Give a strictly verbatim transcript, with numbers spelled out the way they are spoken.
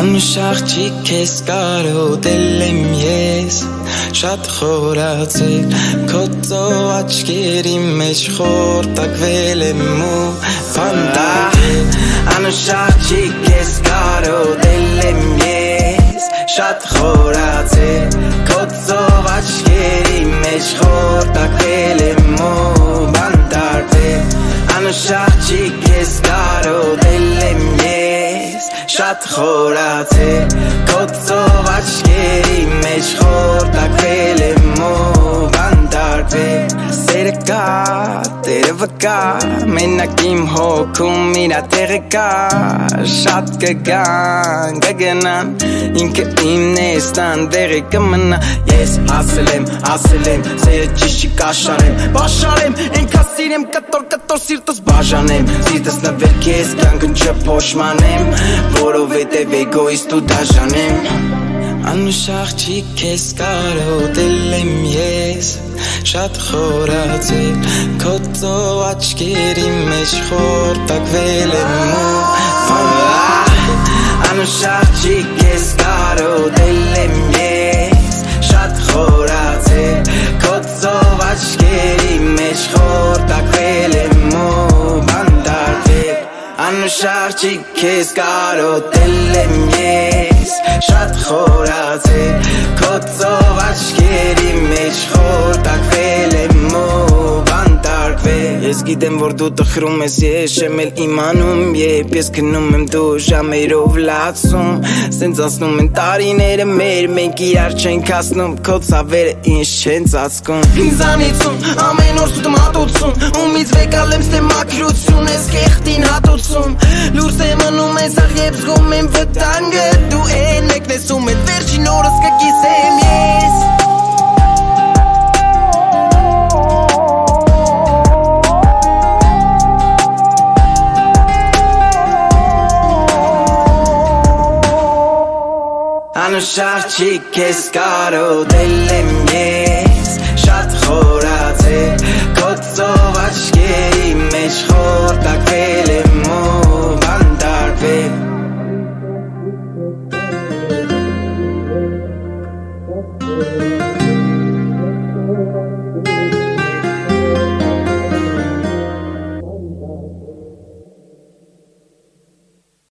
Անու շաղջի կեզ կարո դելեմ ես Շատ խորացել Քո ծով աչկերի մեջ խորտակվել եմ ու վանդակել Անու շաղջի կեզ կարո դելեմ ես Շատ խորացել Քո ծով աչկերի մեջ խորտակվել եմ ու վանդակել Անու շաղջի կեզ կարո դելեմ ես Շատ խորացել Քո ծով աչկերի մեջ խորտակվել եմ ու վանդակվել Սերը կա, տերևը կա, մենակ իմ հոգում իրա տեղը կա Շատ կգան, կգնան, ինքը իմն է ստան դեղի կմնա Ես ասել եմ, ասել եմ, սերը ճիշտ չի կաշարեմ Բաշարեմ, ենքա սիրեմ, կտոր, կտոր սիրտս բաժանեմ Սիրտս նվեր կեզ, կյանքն չփոշմանեմ Որովհետև էգոիստ ու դաժան եմ Անուշաղ չի կեզ կարոտել եմ ես Շատ խորացել Քո ծով աչկերի մեջ խորտակվել եմ ու Անուշաղ չի կեզ կարոտել եմ ես Շատ խորացել Քո ծով աչկերի մեջ խորտակվել եմ ու վանդակվել Անուշաղ չի կեզ կարոտել եմ ես Շատ խորացել Քո ծով աչկերի մեջ խորտակվել եմ ու վանդակվել Ես գիտեմ որ դու տխրում ես ես չեմ էլ իմանում Երբ ես գնում եմ դու ժամերով լացում Սենց անցնում են տարիները մեր մենք իրար չենք հասնում Քո ցավերը ինձ չեն ծածկում Ինձանիցում ամեն օր սուտում հատուցում Ումից վեկալ եմ ստե մաքրություն ես կեղտին հատուցում Լուրս է մնում ես աղ երբ զգում եմ վտանգը Դու են մեկն ես ում էդ վերջին օրս կկիսեմ ես Անուշաղ չի կեզ կարոտել եմ ես